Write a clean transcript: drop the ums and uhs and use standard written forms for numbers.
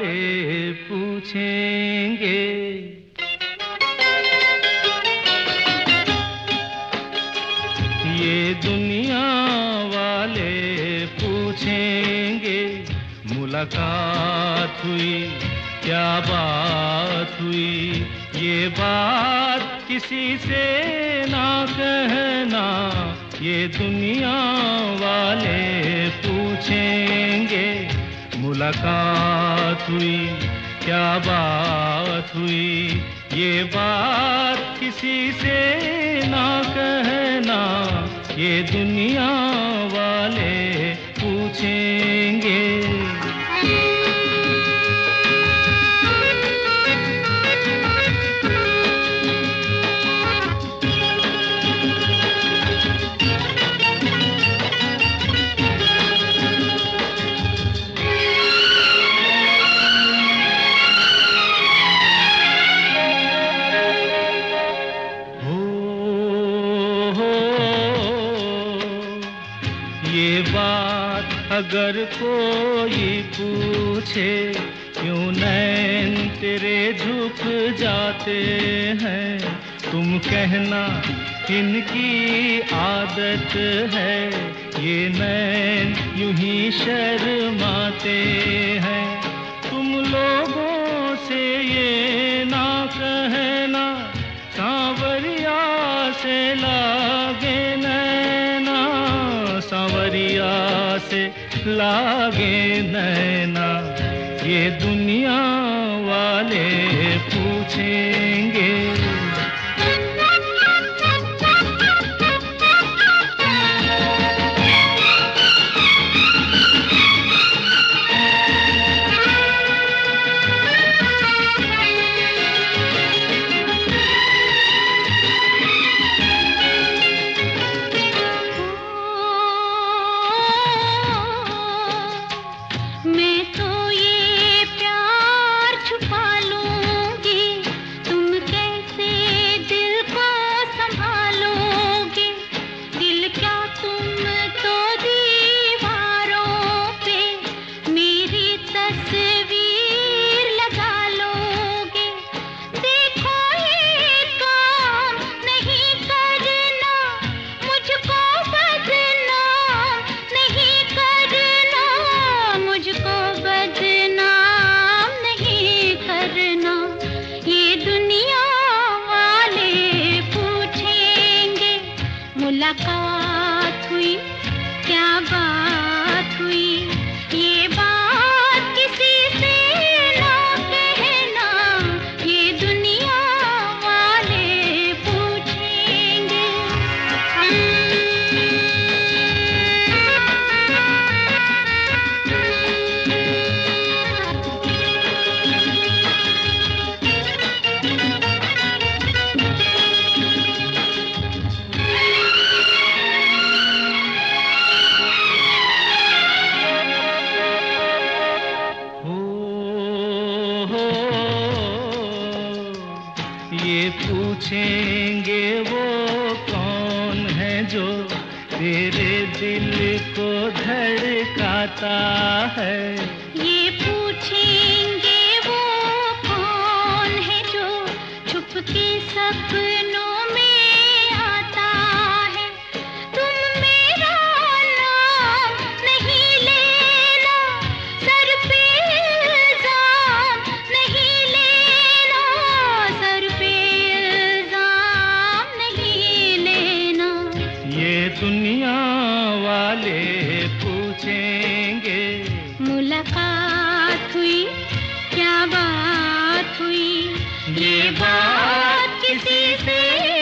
वाले पूछेंगे। ये दुनिया वाले पूछेंगे, मुलाकात हुई क्या बात हुई, ये बात किसी से ना कहना। ये दुनिया वाले पूछेंगे, मुलाकात हुई क्या बात हुई, ये बात किसी से ना कहना। ये दुनिया वाले पूछेंगे। ये बात अगर कोई पूछे, क्यों नैन तेरे झुक जाते हैं, तुम कहना इनकी आदत है। ये नैन यूं ही शर्माते हैं। तुम लोगों से ये ना कहना, सांवरिया से लागे नैना, सांवरिया से लागे नैना। ये दुनिया वाले पूछेंगे। मुलाकात हुई क्या बात हुई, ये बात किसी से ना कहना। ये दुनिया वाले पूछेंगे। ये पूछेंगे वो कौन है जो तेरे दिल को धड़काता है। ये पूछेंगे वो कौन है जो छुप के सपनों में आता है। तुम मेरा नाम नहीं लेना, सर पे इल्जाम नहीं लेना, सर पे इल्जाम नहीं लेना। ये दुनिया वाले पूछेंगे। मुलाकात हुई क्या बात हुई, ये बात किसी से